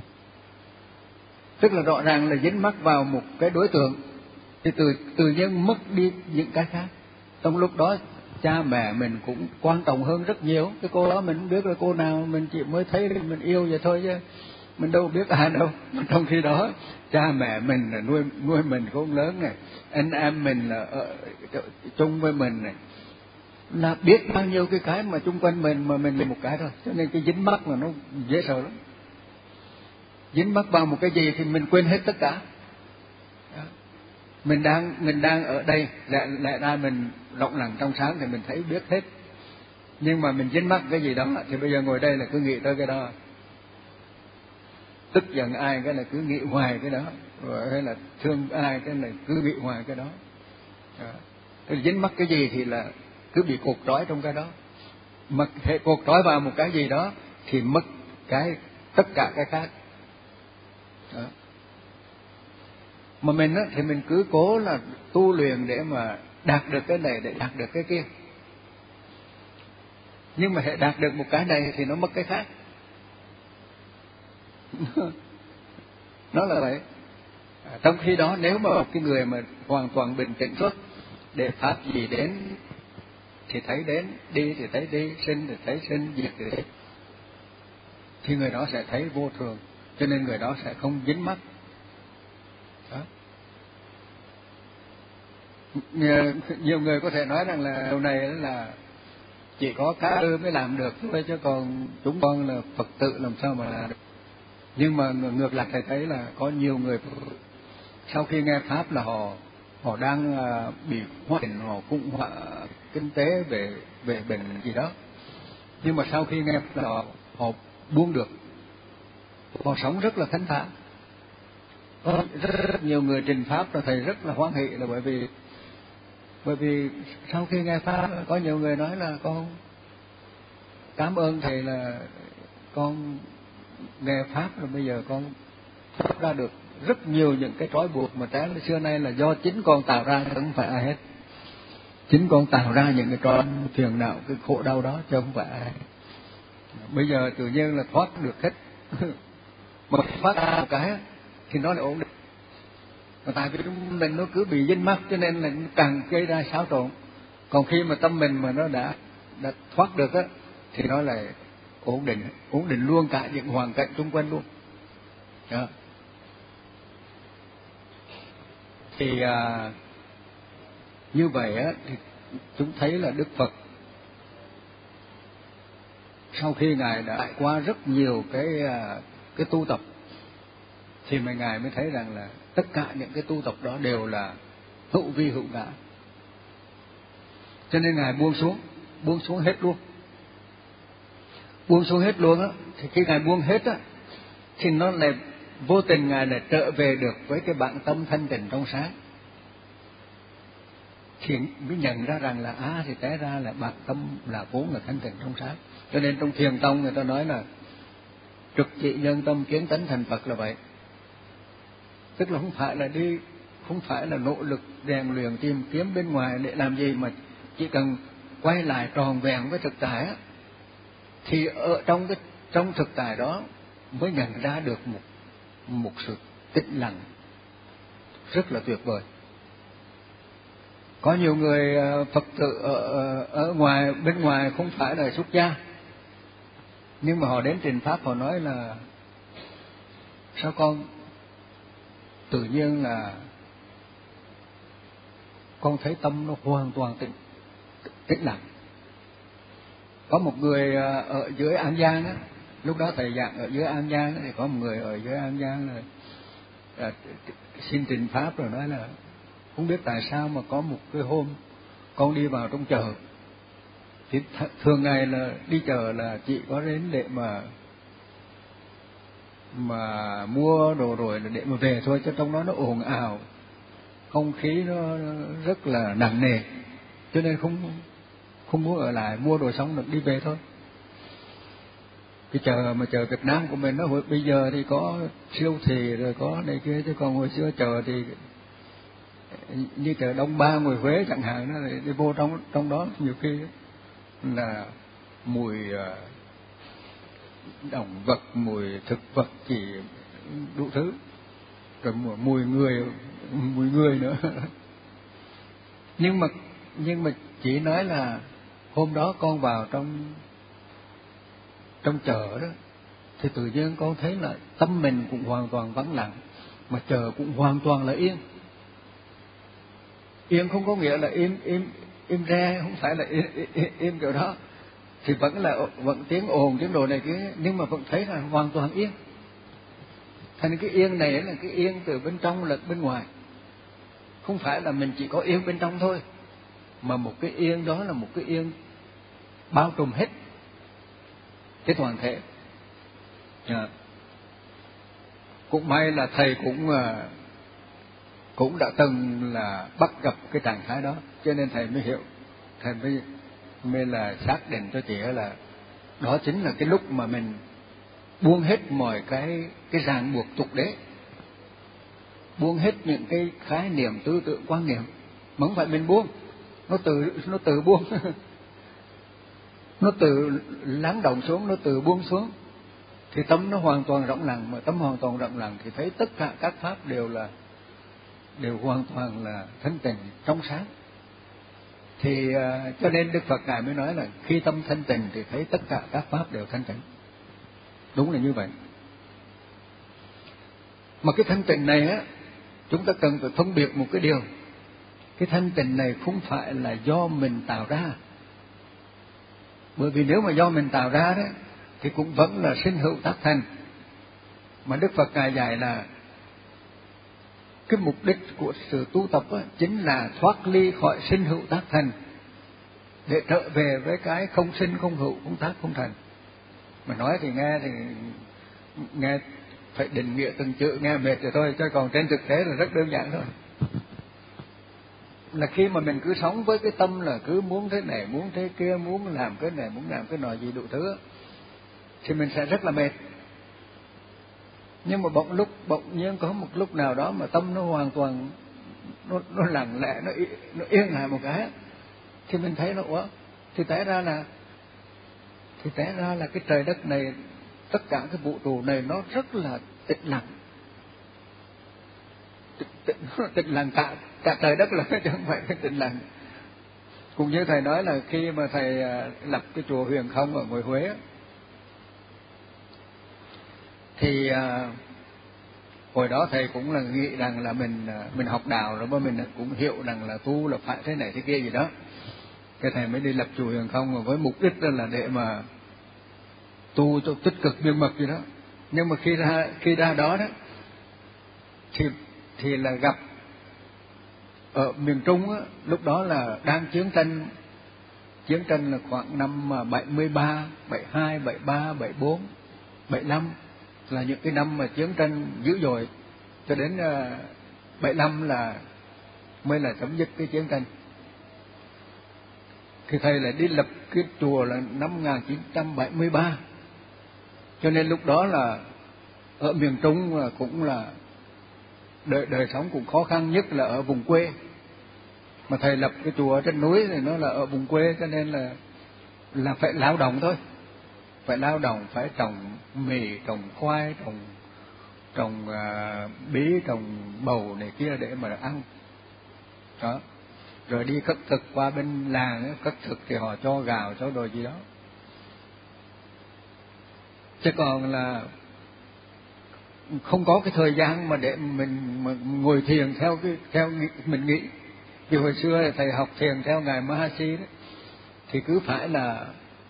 Tức là rõ ràng là dính mắc vào một cái đối tượng thì tự tự nhiên mất đi những cái khác. Trong lúc đó cha mẹ mình cũng quan trọng hơn rất nhiều. Cái cô đó mình không biết là cô nào, mình chỉ mới thấy mình yêu vậy thôi chứ mình đâu biết ai đâu. Trong khi đó cha mẹ mình là nuôi nuôi mình cũng lớn này, anh em mình là ở chung với mình này, là biết bao nhiêu cái cái mà chung quanh mình mà mình là một cái thôi. Cho nên cái dính mắc là nó dễ sợ lắm. Dính mắc vào một cái gì thì mình quên hết tất cả. Đó. Mình đang mình đang ở đây, lại lại ra mình rộng lặng trong sáng thì mình thấy biết hết. Nhưng mà mình dính mắc cái gì đó thì bây giờ ngồi đây là cứ nghĩ tới cái đó. Tức giận ai cái là cứ nghĩ hoài cái đó, rồi hay là thương ai cái là cứ nghĩ hoài cái đó. Đó. Dính mắc cái gì thì là cứ bị cột trói trong cái đó. Mà hệ cột trói vào một cái gì đó thì mất cái tất cả cái khác. Đó. Mà mình á, thì mình cứ cố là tu luyện để mà đạt được cái này, để đạt được cái kia. Nhưng mà hệ đạt được một cái này thì nó mất cái khác. Nó là vậy. À, trong khi đó nếu mà cái người mà hoàn toàn bình tĩnh suốt, để pháp gì đến thì thấy đến, đi thì thấy đi, sinh thì thấy sinh, diệt thì thấy, thì người đó sẽ thấy vô thường, cho nên người đó sẽ không dính mắc. Đó. Nhiều người có thể nói rằng là điều này là chỉ có cá ư mới làm được thôi, chứ còn chúng con là Phật tử làm sao mà làm được. Nhưng mà ngược lại thầy thấy là có nhiều người sau khi nghe pháp là họ họ đang bị hoại tình, họ cũng hoại kinh tế về về bệnh gì đó, nhưng mà sau khi nghe là họ, họ buông được, họ sống rất là thanh thản. Có rất, rất nhiều người trình pháp là thầy rất là hoan hỷ, là bởi vì bởi vì sau khi nghe pháp có nhiều người nói là con cảm ơn thầy, là con nghe pháp rồi bây giờ con thoát ra được rất nhiều những cái trói buộc mà trái xưa nay là do chính con tạo ra, không phải ai hết. Chính con tạo ra những cái trói phiền não, cái khổ đau đó, chứ không phải ai. Bây giờ tự nhiên là thoát được hết. Mà thoát ra một cái thì nó lại ổn định. Mà tại vì mình nó cứ bị dính mắc cho nên là càng gây ra xáo trộn. Còn khi mà tâm mình mà nó đã đã thoát được á thì nó lại ổn định, ổn định luôn cả những hoàn cảnh xung quanh luôn. Đó. Thì à, như vậy á thì chúng thấy là Đức Phật sau khi ngài đã trải qua rất nhiều cái cái tu tập thì mà ngài mới thấy rằng là tất cả những cái tu tập đó đều là hữu vi hữu ngã. Cho nên ngài buông xuống, buông xuống hết luôn. Buông xuống hết luôn á, thì khi ngài buông hết á thì nó lại vô tình ngài lại trở về được với cái bản tâm thanh tịnh trong sáng. Thì mới nhận ra rằng là á à, thì té ra là bản tâm là vốn là thanh tịnh trong sáng. Cho nên trong Thiền tông người ta nói là trực trị nhân tâm kiến tánh thành Phật là vậy. Tức là không phải là đi, không phải là nỗ lực rèn luyện tìm kiếm bên ngoài để làm gì, mà chỉ cần quay lại tròn vẹn với thực tại á, thì ở trong cái trong thực tại đó mới nhận ra được một một sự tĩnh lặng rất là tuyệt vời. Có nhiều người Phật tử ở, ở ngoài bên ngoài không phải là xuất gia, nhưng mà họ đến trình pháp họ nói là sao con tự nhiên là con thấy tâm nó hoàn toàn tĩnh tĩnh lặng. Có một người ở dưới An Giang á, lúc đó thầy giảng ở dưới An Giang á, thì có một người ở dưới An Giang là à, xin trình pháp rồi nói là không biết tại sao mà có một cái hôm con đi vào trong chợ, thì thường ngày là đi chợ là chị có đến để mà mà mua đồ rồi để mà về thôi, chứ trong đó nó ồn ào, không khí nó rất là nặng nề, cho nên không không muốn ở lại, mua đồ xong được đi về thôi. Cái chợ mà chợ Việt Nam của mình nó bây giờ thì có siêu thị rồi có này kia, chứ còn hồi xưa chợ thì như chợ Đông Ba ngoài Huế chẳng hạn, nó đi vô trong trong đó nhiều khi là mùi động vật, mùi thực vật, chỉ đủ thứ, rồi mùi người mùi người nữa. nhưng mà nhưng mà chỉ nói là hôm đó con vào trong trong chợ đó thì tự nhiên con thấy là tâm mình cũng hoàn toàn vắng lặng, mà chợ cũng hoàn toàn là yên. Yên không có nghĩa là im im im re, không phải là im, im, im kiểu đó, thì vẫn là vẫn tiếng ồn tiếng đồ này kia, nhưng mà vẫn thấy là hoàn toàn yên. Thành cái yên này là cái yên từ bên trong lẫn bên ngoài, không phải là mình chỉ có yên bên trong thôi, mà một cái yên đó là một cái yên bao trùm hết cái toàn thể. À, cũng may là thầy cũng cũng đã từng là bắt gặp cái trạng thái đó, cho nên thầy mới hiểu, thầy mới mới là xác định cho chị là đó chính là cái lúc mà mình buông hết mọi cái cái ràng buộc tục đế, buông hết những cái khái niệm tư tưởng quan niệm, mà không phải mình buông, nó tự nó tự buông. Nó tự lắng động xuống, nó tự buông xuống, thì tâm nó hoàn toàn rộng lặng. Mà tâm hoàn toàn rộng lặng thì thấy tất cả các pháp đều là đều hoàn toàn là thanh tịnh trong sáng. Thì uh, cho nên Đức Phật ngài mới nói là khi tâm thanh tịnh thì thấy tất cả các pháp đều thanh tịnh. Đúng là như vậy. Mà cái thanh tịnh này á, chúng ta cần phải phân biệt một cái điều, cái thanh tịnh này không phải là do mình tạo ra. Bởi vì nếu mà do mình tạo ra đó thì cũng vẫn là sinh hữu tác thành. Mà Đức Phật ngài dạy là cái mục đích của sự tu tập đó, chính là thoát ly khỏi sinh hữu tác thành, để trở về với cái không sinh không hữu, không tác không thành. Mà nói thì nghe thì nghe phải định nghĩa từng chữ, nghe mệt rồi thôi, chứ còn trên thực tế là rất đơn giản thôi. Là khi mà mình cứ sống với cái tâm là cứ muốn thế này, muốn thế kia, muốn làm cái này, muốn làm cái nọ gì đủ thứ, thì mình sẽ rất là mệt. Nhưng mà bỗng lúc bỗng nhiên có một lúc nào đó mà tâm nó hoàn toàn nó nó lặng lẽ, nó nó yên lại một cái, thì mình thấy nó ủa, thì té ra là thì té ra là cái trời đất này, tất cả cái vũ trụ này nó rất là tĩnh lặng. Tịnh, tịnh lặng cả cả trời đất là chứ không phải cái tịnh lặng. Cũng như thầy nói là khi mà thầy lập cái chùa Huyền Không ở ngoài Huế thì à, hồi đó thầy cũng là nghĩ rằng là mình mình học đạo rồi mà mình cũng hiểu rằng là tu là phải thế này thế kia gì đó, cái thầy mới đi lập chùa Huyền Không với mục đích là để mà tu cho tích cực miên mật gì đó. Nhưng mà khi ra khi ra đó đó thì thì là gặp ở miền Trung á, lúc đó là đang chiến tranh, chiến tranh là khoảng năm bảy mươi ba, bảy mươi hai, bảy mươi ba, bảy mươi bốn, bảy mươi lăm là những cái năm mà chiến tranh dữ dội, cho đến bảy mươi lăm là mới là chấm dứt cái chiến tranh. Thì thầy lại đi lập cái chùa là năm một nghìn chín trăm bảy mươi ba, cho nên lúc đó là ở miền Trung là cũng là đời đời sống cũng khó khăn, nhất là ở vùng quê. Mà thầy lập cái chùa ở trên núi thì nó là ở vùng quê, cho nên là là phải lao động thôi, phải lao động, phải trồng mì, trồng khoai, trồng trồng à, bí, trồng bầu này kia để mà ăn đó. Rồi đi cất thực qua bên làng ấy, cất thực thì họ cho gạo cho đồ gì đó, chứ còn là không có cái thời gian mà để mình mà ngồi thiền theo cái theo mình nghĩ. Vì hồi xưa thầy học thiền theo ngài Mahasi đấy, thì cứ phải là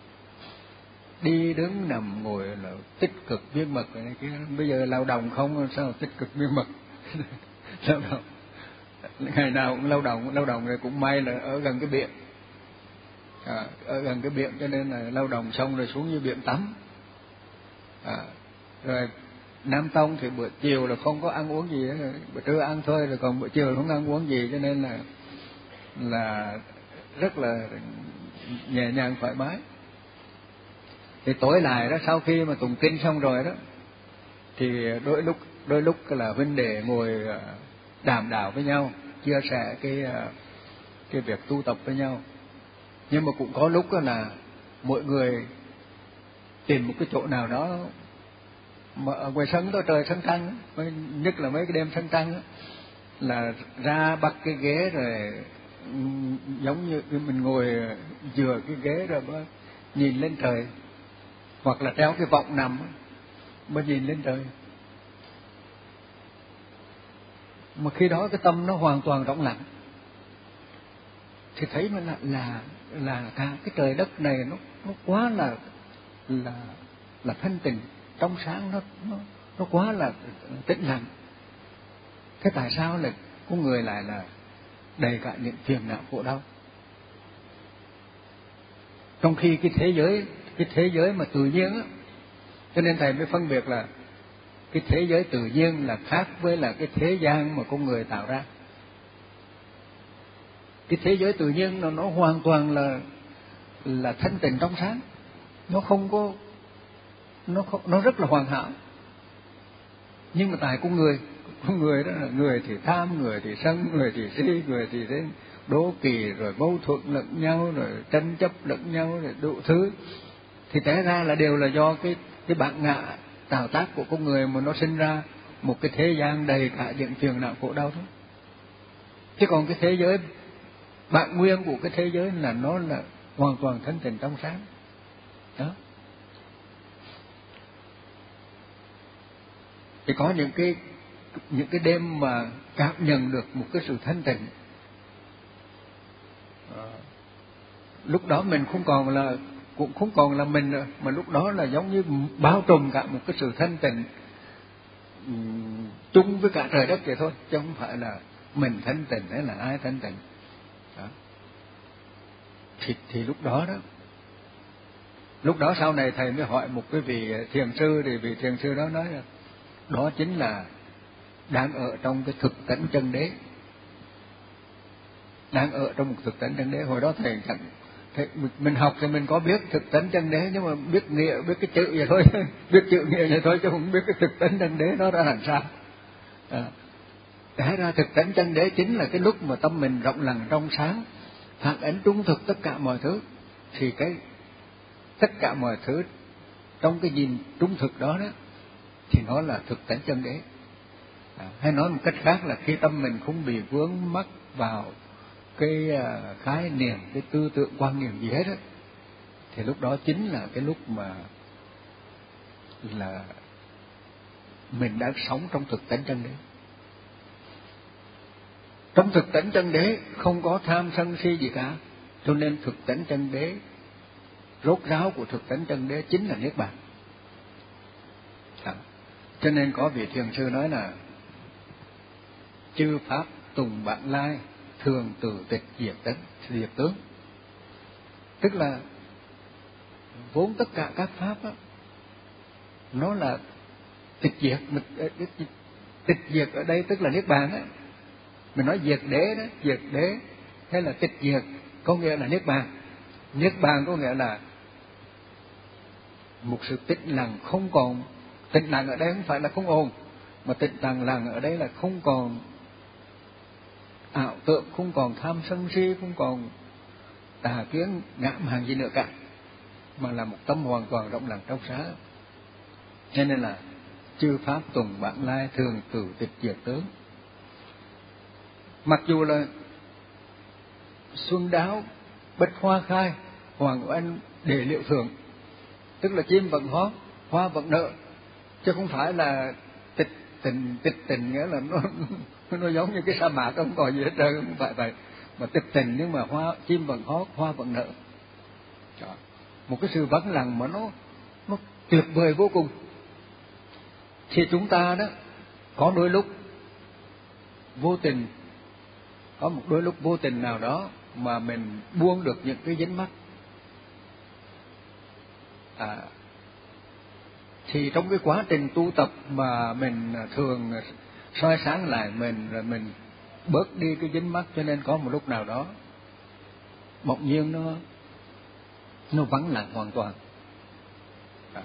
đi đứng nằm ngồi là tích cực miên mật này kia. Bây giờ lao động không sao tích cực miên mật. Lao động ngày nào cũng lao động, lao động rồi cũng may là ở gần cái biển, à, ở gần cái biển cho nên là lao động xong rồi xuống như biển tắm, à, rồi Nam Tông thì bữa chiều là không có ăn uống gì đó, bữa trưa ăn thôi, rồi còn bữa chiều không ăn uống gì, cho nên là là rất là nhẹ nhàng thoải mái. Thì tối lại đó, sau khi mà tụng kinh xong rồi đó, thì đôi lúc đôi lúc là huynh đệ ngồi đàm đạo với nhau, chia sẻ cái cái việc tu tập với nhau. Nhưng mà cũng có lúc là mỗi người tìm một cái chỗ nào đó mà ở ngoài sân đó, trời sân trăng, nhất là mấy cái đêm sân trăng đó, là ra bắt cái ghế rồi giống như mình ngồi dừa cái ghế rồi mà nhìn lên trời, hoặc là treo cái vọng nằm mà nhìn lên trời. Mà khi đó cái tâm nó hoàn toàn rỗng lặng, thì thấy mà là là là cả cái trời đất này nó nó quá là là là thanh tịnh trong sáng, nó nó nó quá là tĩnh lặng. Thế tại sao lại con người lại là đầy cả những phiền não khổ đau? Trong khi cái thế giới cái thế giới mà tự nhiên á, cho nên thầy mới phân biệt là cái thế giới tự nhiên là khác với là cái thế gian mà con người tạo ra. Cái thế giới tự nhiên nó nó hoàn toàn là là thanh tịnh trong sáng, nó không có nó không, nó rất là hoàn hảo. Nhưng mà tại con người con người đó là người thì tham, người thì sân, người thì si, người thì đến đố kỵ, rồi mâu thuẫn lẫn nhau, rồi tranh chấp lẫn nhau, rồi đủ thứ, thì té ra là đều là do cái cái bản ngã tạo tác của con người mà nó sinh ra một cái thế gian đầy cả những phiền não khổ đau thôi. Chứ còn cái thế giới bản nguyên của cái thế giới là nó là hoàn toàn thanh tịnh trong sáng đó. Thì có những cái những cái đêm mà cảm nhận được một cái sự thanh tịnh, à, lúc đó mình không còn là cũng không còn là mình nữa, mà lúc đó là giống như bao trùm cả một cái sự thanh tịnh um, chung với cả trời đất vậy thôi, chứ không phải là mình thanh tịnh hay là ai thanh tịnh đó. Thì, thì lúc đó đó lúc đó sau này thầy mới hỏi một cái vị thiền sư, thì vị thiền sư đó nói là đó chính là đang ở trong cái thực tánh chân đế, đang ở trong một thực tánh chân đế. Hồi đó thầy chẳng thầy, mình học thì mình có biết thực tánh chân đế, nhưng mà biết nghĩa, biết cái chữ vậy thôi biết chữ nghĩa vậy thôi, chứ không biết cái thực tánh chân đế nó ra làm sao. À, để ra thực tánh chân đế chính là cái lúc mà tâm mình rộng lặng trong sáng, phản ánh trung thực tất cả mọi thứ, thì cái tất cả mọi thứ trong cái nhìn trung thực đó đó thì nó là thực tánh chân đế. À, hay nói một cách khác là khi tâm mình không bị vướng mắc vào cái uh, khái niệm, cái tư tưởng quan niệm gì hết á, thì lúc đó chính là cái lúc mà là mình đang sống trong thực tánh chân đế. Trong thực tánh chân đế không có tham sân si gì cả, cho nên thực tánh chân đế, rốt ráo của thực tánh chân đế chính là niết bàn. À, cho nên có vị thiền sư nói là chư pháp tùng bản lai, thường từ tịch diệt tấn diệt tướng. Tức là vốn tất cả các pháp đó, nó là tịch diệt. Tịch diệt ở đây tức là niết bàn á. Mình nói diệt đế đó, diệt đế hay là tịch diệt có nghĩa là niết bàn. Niết bàn có nghĩa là một sự tĩnh lặng không còn. Tĩnh lặng ở đây không phải là không ồn, mà tĩnh lặng lặng ở đây là không còn ảo tượng, không còn tham sân si, không còn tà kiến ngã mạn gì nữa cả, mà là một tâm hoàn toàn rộng lặng trong sáng. Cho nên là chư pháp tùng bản lai, thường từ tịch diệt tướng. Mặc dù là xuân đáo, bách hoa khai, hoàng oanh đề liệu thường, tức là chim vẫn hót, hoa vẫn nở, chứ không phải là tịch tình. Tịch tình nghĩa là nó nó giống như cái sa mạc không còn gì hết trơn, không phải vậy. Mà tịch tình nhưng mà hoa chim vẫn hót, hoa vẫn nở. Đó. Một cái sự vắng lặng mà nó nó tuyệt vời vô cùng. Thì chúng ta đó có đôi lúc vô tình, có một đôi lúc vô tình nào đó mà mình buông được những cái dính mắc. À, thì trong cái quá trình tu tập mà mình thường soi sáng lại mình, rồi mình bớt đi cái dính mắc, cho nên có một lúc nào đó bỗng nhiên nó nó vắng lặng hoàn toàn, à,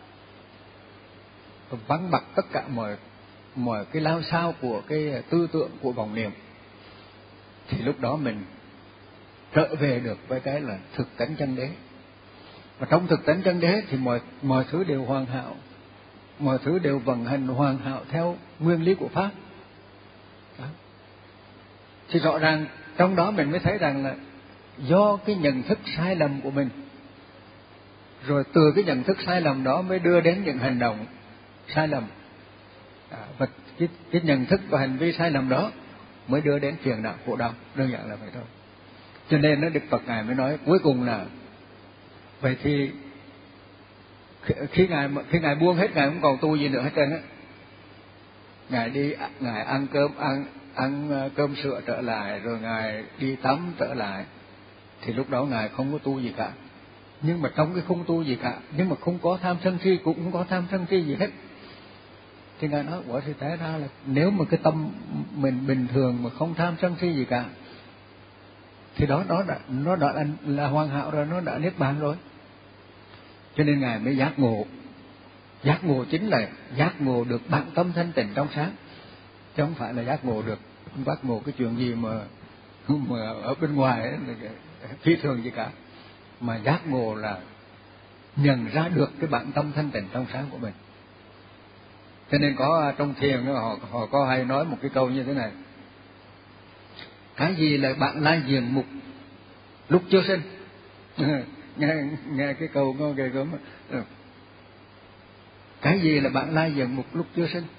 vắng bặt tất cả mọi mọi cái lao sao của cái tư tưởng của vọng niệm, thì lúc đó mình trở về được với cái là thực tánh chân đế. Và trong thực tánh chân đế thì mọi mọi thứ đều hoàn hảo, mọi thứ đều vận hành hoàn hảo theo nguyên lý của pháp. Đó. Thì rõ ràng trong đó mình mới thấy rằng là do cái nhận thức sai lầm của mình, rồi từ cái nhận thức sai lầm đó mới đưa đến những hành động sai lầm, à, và cái, cái nhận thức và hành vi sai lầm đó mới đưa đến phiền não khổ đau, đơn giản là vậy thôi. Cho nên nó Đức Phật ngài mới nói cuối cùng là vậy thì khi ngài khi ngài buông hết, ngài không còn tu gì nữa hết trơn á, ngài đi ngài ăn cơm ăn ăn cơm sữa trở lại, rồi ngài đi tắm trở lại, thì lúc đó ngài không có tu gì cả. Nhưng mà trong cái không tu gì cả, nhưng mà không có tham sân si, cũng không có tham sân si gì hết, thì ngài nói quả thì té ra là nếu mà cái tâm mình bình thường mà không tham sân si gì cả, thì đó đó đã, nó đã là, là hoàn hảo rồi, nó đã niết bàn rồi. Cho nên ngài mới giác ngộ. Giác ngộ chính là giác ngộ được bản tâm thanh tịnh trong sáng, chứ không phải là giác ngộ được giác ngộ cái chuyện gì mà mà ở bên ngoài ấy, phi thường gì cả, mà giác ngộ là nhận ra được cái bản tâm thanh tịnh trong sáng của mình. Cho nên có trong thiền họ họ có hay nói một cái câu như thế này: cái gì là bạn lai diện mục lúc chưa sinh? nghe nghe cái câu nó ghê gớm. Cái gì là bạn lai diện mục lúc chưa sinh?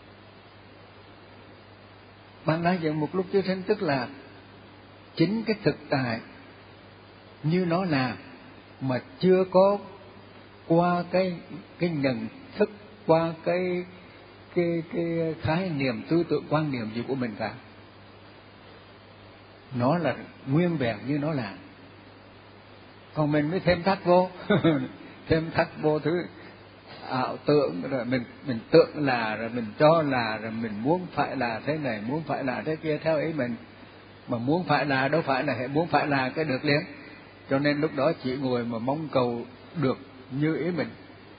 Bạn lai diện mục lúc chưa sinh tức là chính cái thực tại như nó là, mà chưa có qua cái cái nhận thức, qua cái cái cái khái niệm tư tưởng quan niệm gì của mình cả. Nó là nguyên vẹn như nó là. Còn mình mới thêm thắt vô thêm thắt vô thứ ảo tưởng, rồi mình mình tưởng là, rồi mình cho là, rồi mình muốn phải là thế này, muốn phải là thế kia theo ý mình, mà muốn phải là đâu phải là hệ muốn phải là cái được liền. Cho nên lúc đó chỉ ngồi mà mong cầu được như ý mình.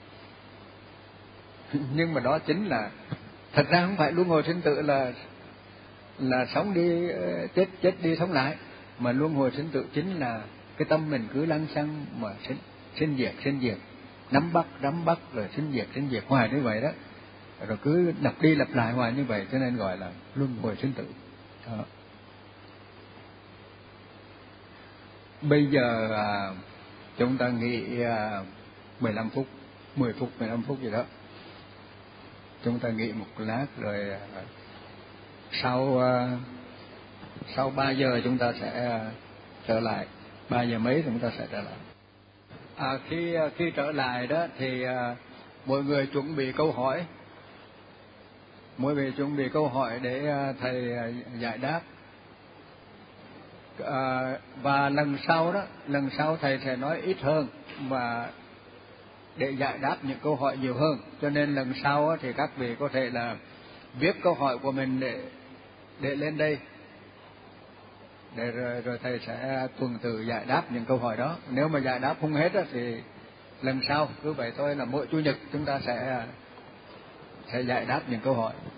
Nhưng mà đó chính là thật ra không phải luân hồi sinh tử là là sống đi chết chết đi sống lại, mà luân hồi sinh tử chính là cái tâm mình cứ lăng xăng mà sinh sinh diệt sinh diệt, nắm bắt nắm bắt rồi sinh diệt sinh diệt hoài như vậy đó, rồi cứ lặp đi lặp lại hoài như vậy, cho nên gọi là luân hồi sinh tử. Đó. Bây giờ à, chúng ta nghỉ à, mười lăm phút, mười phút, mười lăm phút gì đó. Chúng ta nghỉ một lát rồi à, sau à, sau ba giờ chúng ta sẽ à, trở lại, ba giờ mấy chúng ta sẽ trở lại. À, khi khi trở lại đó thì à, mọi người chuẩn bị câu hỏi, mỗi người chuẩn bị câu hỏi để à, thầy à, giải đáp. À, và lần sau đó, lần sau thầy sẽ nói ít hơn và để giải đáp những câu hỏi nhiều hơn. Cho nên lần sau thì các vị có thể là viết câu hỏi của mình để để lên đây, để rồi, rồi thầy sẽ tuần tự giải đáp những câu hỏi đó. Nếu mà giải đáp không hết đó, thì lần sau cứ vậy thôi, là mỗi chủ nhật chúng ta sẽ sẽ giải đáp những câu hỏi.